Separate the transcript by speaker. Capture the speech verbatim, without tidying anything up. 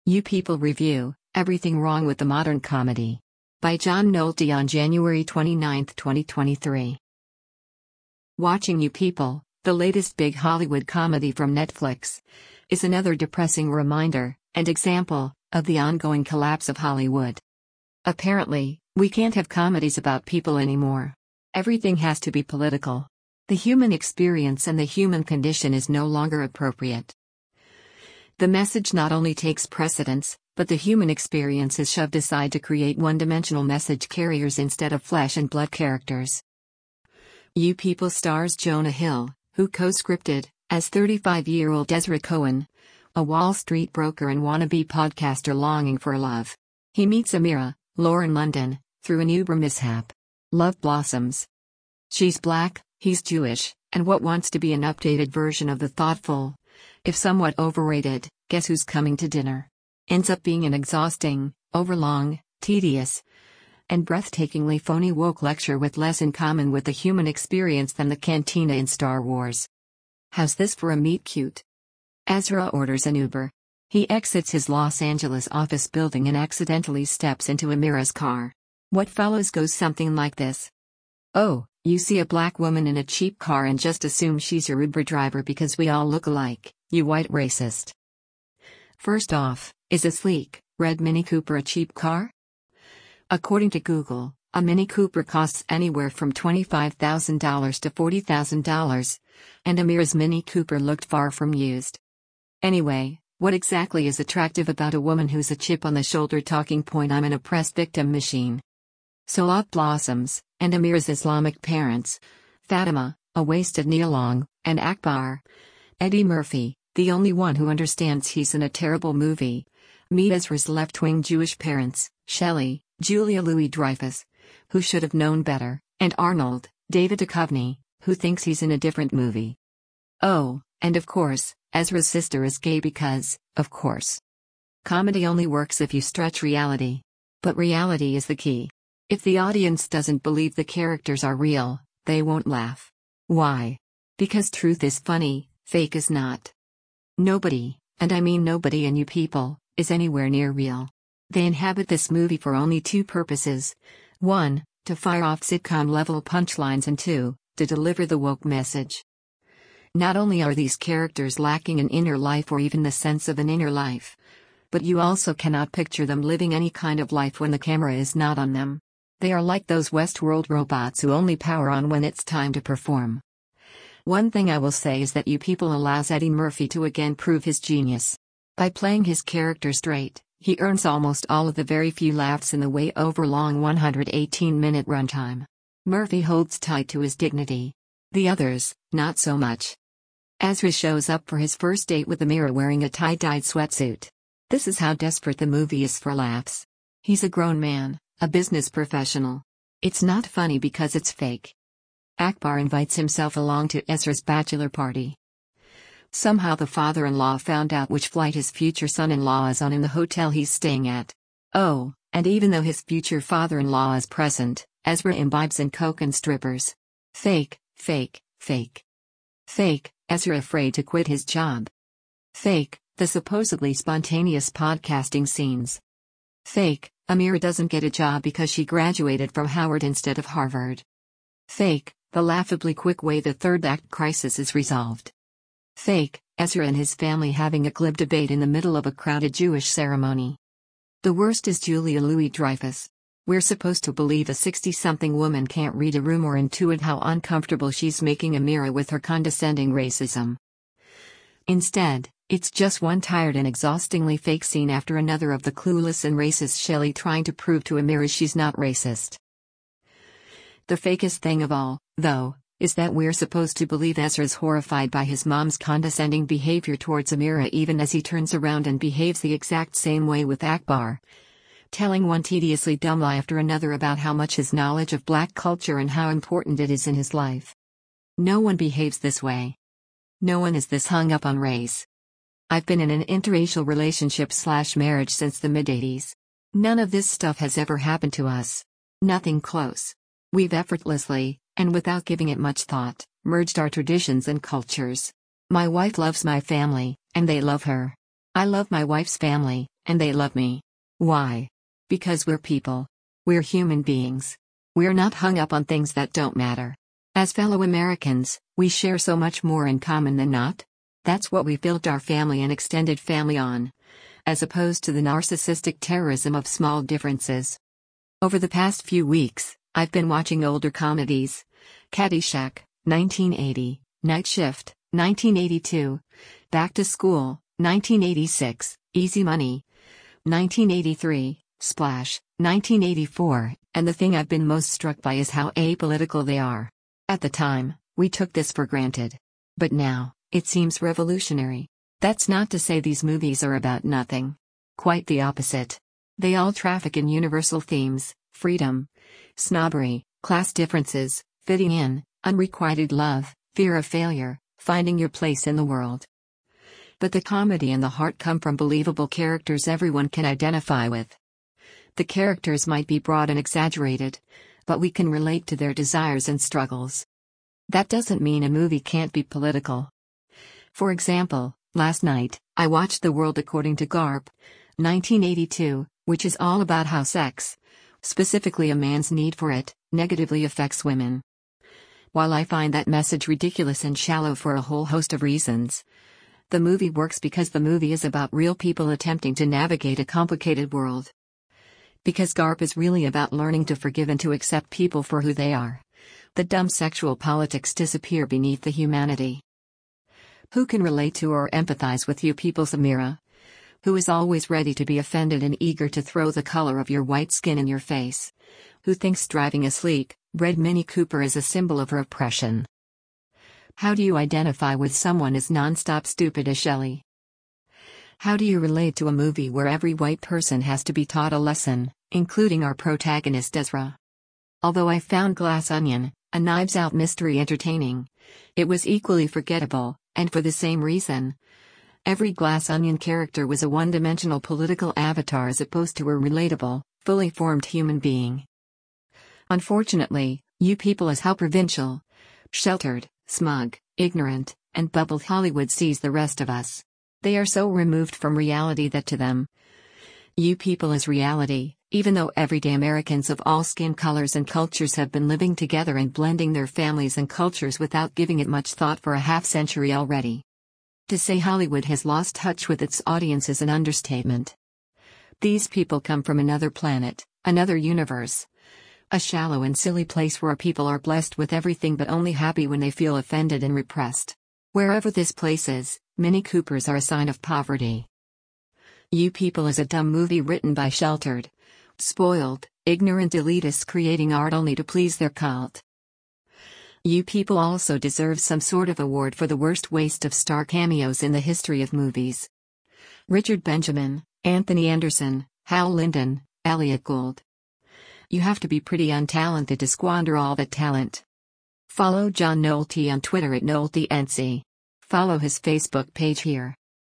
Speaker 1: You People Review, Everything Wrong with the Modern Comedy. By John Nolte on January twenty-ninth, twenty twenty-three. Watching You People, the latest big Hollywood comedy from Netflix, is another depressing reminder and example of the ongoing collapse of Hollywood. Apparently, we can't have comedies about people anymore. Everything has to be political. The human experience and the human condition is no longer appropriate. The message not only takes precedence, but the human experience is shoved aside to create one-dimensional message carriers instead of flesh and blood characters. You People stars Jonah Hill, who co-scripted, as thirty-five-year-old Ezra Cohen, a Wall Street broker and wannabe podcaster longing for love. He meets Amira, Lauren London, through an Uber mishap. Love blossoms. She's black, he's Jewish, and what wants to be an updated version of the thoughtful, if somewhat overrated, Guess Who's Coming to Dinner, ends up being an exhausting, overlong, tedious, and breathtakingly phony woke lecture with less in common with the human experience than the cantina in Star Wars. How's this for a meet cute? Ezra orders an Uber. He exits his Los Angeles office building and accidentally steps into Amira's car. What follows goes something like this. Oh, you see a black woman in a cheap car and just assume she's your Uber driver because we all look alike, you white racist. First off, is a sleek, red Mini Cooper a cheap car? According to Google, a Mini Cooper costs anywhere from twenty-five thousand dollars to forty thousand dollars, and Amira's Mini Cooper looked far from used. Anyway, what exactly is attractive about a woman who's a chip on the shoulder talking point I'm an oppressed victim machine? So love blossoms, and Amira's Islamic parents, Fatima, a wasted Neilong, and Akbar, Eddie Murphy, the only one who understands he's in a terrible movie, meet Ezra's left-wing Jewish parents, Shelley, Julia Louis-Dreyfus, who should have known better, and Arnold, David Duchovny, who thinks he's in a different movie. Oh, and of course, Ezra's sister is gay because, of course. Comedy only works if you stretch reality. But reality is the key. If the audience doesn't believe the characters are real, they won't laugh. Why? Because truth is funny, fake is not. Nobody, and I mean nobody in You People, is anywhere near real. They inhabit this movie for only two purposes. One, to fire off sitcom-level punchlines, and two, to deliver the woke message. Not only are these characters lacking an inner life or even the sense of an inner life, but you also cannot picture them living any kind of life when the camera is not on them. They are like those Westworld robots who only power on when it's time to perform. One thing I will say is that You People allows Eddie Murphy to again prove his genius. By playing his character straight, he earns almost all of the very few laughs in the way overlong one hundred eighteen minute runtime. Murphy holds tight to his dignity. The others, not so much. Ezra shows up for his first date with Amira wearing a tie-dyed sweatsuit. This is how desperate the movie is for laughs. He's a grown man, a business professional. It's not funny because it's fake. Akbar invites himself along to Ezra's bachelor party. Somehow the father-in-law found out which flight his future son-in-law is on in the hotel he's staying at. Oh, and even though his future father-in-law is present, Ezra imbibes in coke and strippers. Fake, fake, fake. Fake, Ezra afraid to quit his job. Fake, the supposedly spontaneous podcasting scenes. Fake, Amira doesn't get a job because she graduated from Howard instead of Harvard. Fake, the laughably quick way the third act crisis is resolved. Fake, Ezra and his family having a glib debate in the middle of a crowded Jewish ceremony. The worst is Julia Louis-Dreyfus. We're supposed to believe a sixty-something woman can't read a room or intuit how uncomfortable she's making Amira with her condescending racism. Instead, it's just one tired and exhaustingly fake scene after another of the clueless and racist Shelley trying to prove to Amira she's not racist. The fakest thing of all, though, is that we're supposed to believe Ezra's horrified by his mom's condescending behavior towards Amira even as he turns around and behaves the exact same way with Akbar, telling one tediously dumb lie after another about how much his knowledge of black culture and how important it is in his life. No one behaves this way. No one is this hung up on race. I've been in an interracial relationship slash marriage since the mid-eighties. None of this stuff has ever happened to us. Nothing close. We've effortlessly, and without giving it much thought, merged our traditions and cultures. My wife loves my family, and they love her. I love my wife's family, And they love me. Why? Because we're people. We're human beings. We're not hung up on things that don't matter. As fellow Americans, we share so much more in common than not. That's what we've built our family and extended family on, as opposed to the narcissistic terrorism of small differences. Over the past few weeks, I've been watching older comedies. Caddyshack, nineteen eighty, Night Shift, nineteen eighty-two, Back to School, nineteen eighty-six, Easy Money, nineteen eighty-three, Splash, nineteen eighty-four, and the thing I've been most struck by is how apolitical they are. At the time, we took this for granted. But now, it seems revolutionary. That's not to say these movies are about nothing. Quite the opposite. They all traffic in universal themes: freedom, snobbery, class differences, fitting in, unrequited love, fear of failure, finding your place in the world. But the comedy and the heart come from believable characters everyone can identify with. The characters might be broad and exaggerated, but we can relate to their desires and struggles. That doesn't mean a movie can't be political. For example, last night, I watched The World According to Garp, nineteen eighty-two, which is all about how sex, specifically a man's need for it, negatively affects women. While I find that message ridiculous and shallow for a whole host of reasons, the movie works because the movie is about real people attempting to navigate a complicated world. Because Garp is really about learning to forgive and to accept people for who they are. The dumb sexual politics disappear beneath the humanity. Who can relate to or empathize with you people's Amira? Who is always ready to be offended and eager to throw the color of your white skin in your face? Who thinks driving a sleek, red Mini Cooper is a symbol of her oppression? How do you identify with someone as non-stop stupid as Shelley? How do you relate to a movie where every white person has to be taught a lesson, including our protagonist Ezra? Although I found Glass Onion, a Knives Out mystery, entertaining, it was equally forgettable, and for the same reason. Every Glass Onion character was a one-dimensional political avatar as opposed to a relatable, fully formed human being. Unfortunately, you people is how provincial, sheltered, smug, ignorant, and bubbled Hollywood sees the rest of us. They are so removed from reality that to them, you people is reality, even though everyday Americans of all skin colors and cultures have been living together and blending their families and cultures without giving it much thought for a half-century already. To say Hollywood has lost touch with its audience is an understatement. These people come from another planet, another universe. A shallow and silly place where people are blessed with everything but only happy when they feel offended and repressed. Wherever this place is, Mini Coopers are a sign of poverty. You People is a dumb movie written by sheltered, spoiled, ignorant elitists creating art only to please their cult. You People also deserve some sort of award for the worst waste of star cameos in the history of movies. Richard Benjamin, Anthony Anderson, Hal Linden, Elliot Gould. You have to be pretty untalented to squander all that talent. Follow John Nolte on Twitter at NolteNC. Follow his Facebook page here.